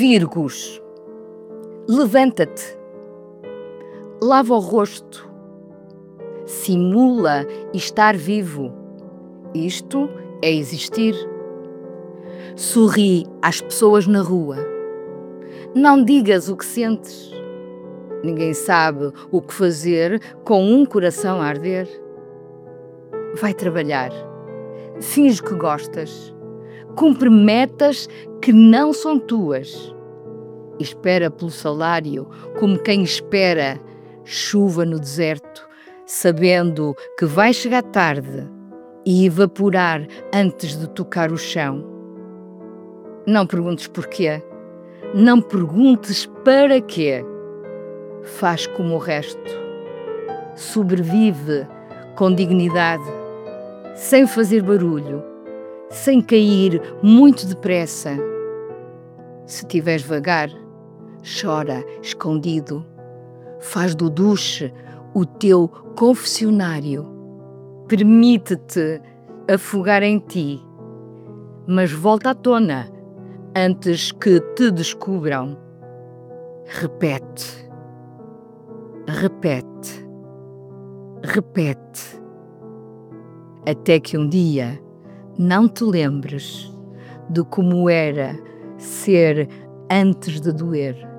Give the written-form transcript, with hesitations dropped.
Virgos, levanta-te, lava o rosto, simula estar vivo. Isto é existir. Sorri às pessoas na rua. Não digas o que sentes. Ninguém sabe o que fazer com um coração a arder. Vai trabalhar. Finge que gostas. Cumpre metas que não são tuas. Espera pelo salário como quem espera chuva no deserto, sabendo que vai chegar tarde e evaporar antes de tocar o chão. Não perguntes porquê. Não perguntes para quê. Faz como o resto. Sobrevive com dignidade, sem fazer barulho, sem cair muito depressa. Se tiveres vagar, chora escondido. Faz do duche o teu confessionário. Permite-te afogar em ti, mas volta à tona antes que te descubram. Repete, repete, repete, até que um dia não te lembres de como era ser antes de doer.